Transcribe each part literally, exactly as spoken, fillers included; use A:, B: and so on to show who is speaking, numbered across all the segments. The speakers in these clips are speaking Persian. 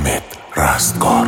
A: حامد رستگار.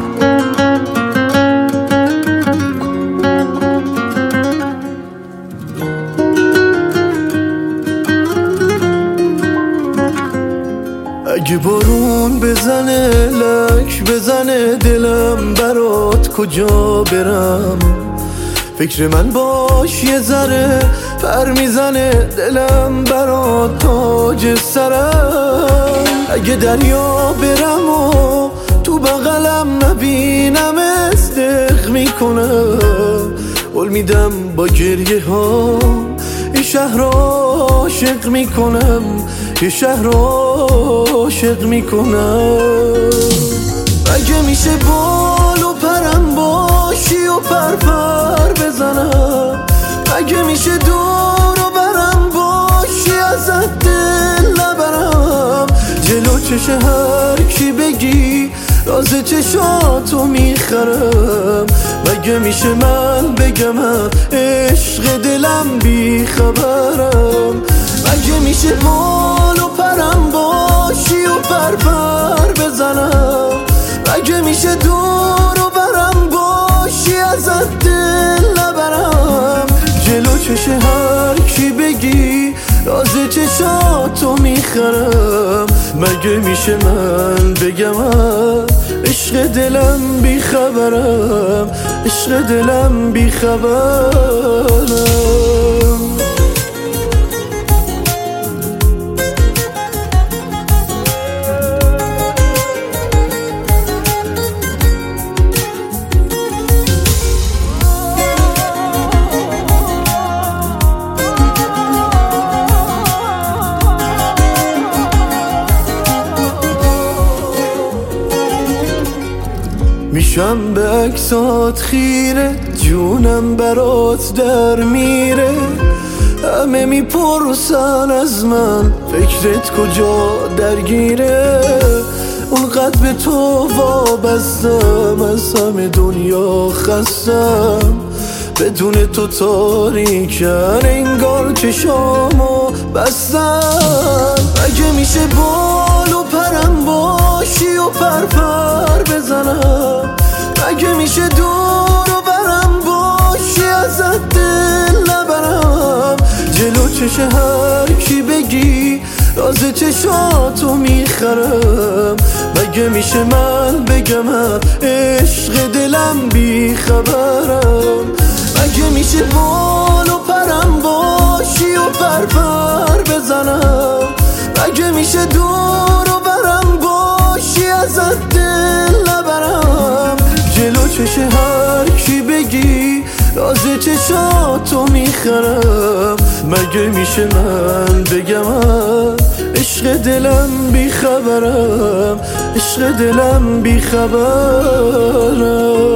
B: اگه بارون بزنه لک بزنه دلم برات کجا برم، فکر من باش یه ذره پر میزنه دلم برات تاج سرم. اگه دریا برم و تو بغلم نبینم استخ میکنم، قول میدم با گریه ها این شهر عاشق میکنم، یه شهر عاشق میکنم. اگه میشه بال و پرم باشی و پر پر بزنم، اگه میشه دور و برم باشی ازت دل نبرم، جلو چش هر کی بگی راز چشاتو میخرم. مگه میشه من بگمم عشق دلم بی خبرم، مگه میشه بال و پرم باشی و پر پر بزنم، مگه میشه دور و برم باشی ازت دل نبرم، جلو چش هر کی بگی راز چشاتو میخرم. مگه میشه من بگم عشق دلم بی خبرم، عشق دلم بی خبرم. میشم به عکسات خیره، جونم برات در میره، همه میپرسن از من فکرت کجا درگیره. اونقدر به تو وابستم از همه دنیا خستم، بدون تو تاریکن انگار چشامو بستم. اگه میشه بال و پرم باشی و پر پر بزنم، اگه میشه دور و برم باشی ازت دل نبرم، جلو چش هر کی بگی راز چشاتو میخرم. مگه میشه من بگم عشق دلم بی خبرم، مگه میشه بال و پرم باشی و پر پر بزنم، مگه میشه دور و برم باشی ازت دل نبرم، جلو چش هر کی بگی راز چشاتو میخرم. مگه میشه من بگم عشق دلم بی خبرم، عشق دلم بی خبرم.